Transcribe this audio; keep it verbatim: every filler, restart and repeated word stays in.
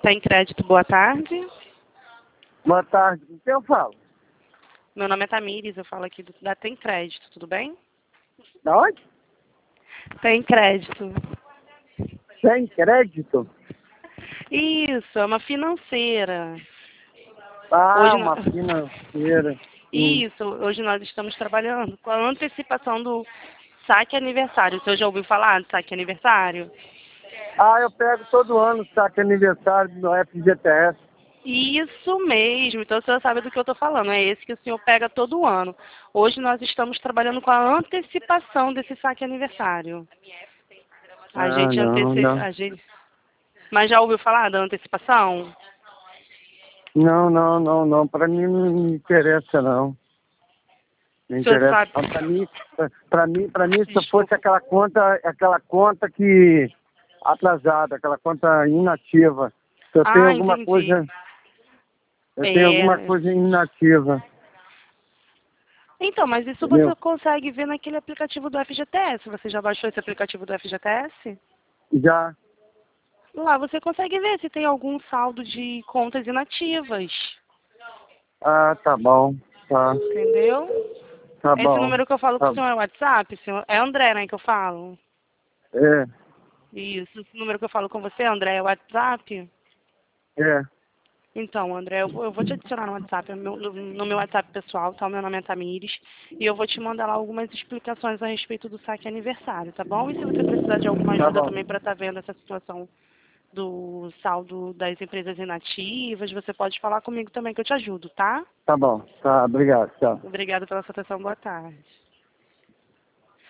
Tem crédito, boa tarde. Boa tarde. Com quem eu falo? Meu nome é Tamires, eu falo aqui do, da Tem Crédito, tudo bem? Da onde? Tem Crédito. Tem crédito? Isso, é uma financeira. Ah, Hoje, uma nó- financeira. Hum. Isso, hoje nós estamos trabalhando com a antecipação do saque aniversário. Você já ouviu falar de saque aniversário? Ah, eu pego todo ano o saque aniversário do F G T S. Isso mesmo, então o senhor sabe do que eu estou falando, é esse que o senhor pega todo ano. Hoje nós estamos trabalhando com a antecipação desse saque aniversário. A Ah, gente não, antecipa, não. a gente... Mas já ouviu falar da antecipação? Não, não, não, não. Pra mim não me interessa, não. Não O senhor interessa. sabe... Pra mim, pra mim, pra mim, se fosse Desculpa. aquela conta, aquela conta que atrasada, aquela conta inativa. Se eu tenho Ah, alguma entendi. coisa, eu tenho alguma É... coisa inativa. Então, mas isso você Entendeu? consegue ver naquele aplicativo do F G T S. Você já baixou esse aplicativo do F G T S? Já. Lá você consegue ver se tem algum saldo de contas inativas. Ah, tá bom. Tá. Entendeu? Tá Esse bom. número que eu falo com Tá. o senhor é o WhatsApp? Senhor... É André, né, que eu falo? É, Isso. Esse número que eu falo com você, André, é o WhatsApp? é. Então, André, eu vou, eu vou te adicionar no WhatsApp, no meu, no meu WhatsApp pessoal, tá? O meu nome é Tamires. E eu vou te mandar lá algumas explicações a respeito do saque aniversário, tá bom? E se você precisar de alguma Tá ajuda bom. também para estar vendo essa situação do saldo das empresas inativas, você pode falar comigo também que eu te ajudo, tá? Tá bom. Tá, obrigado. Tchau. Obrigada pela sua atenção, boa tarde.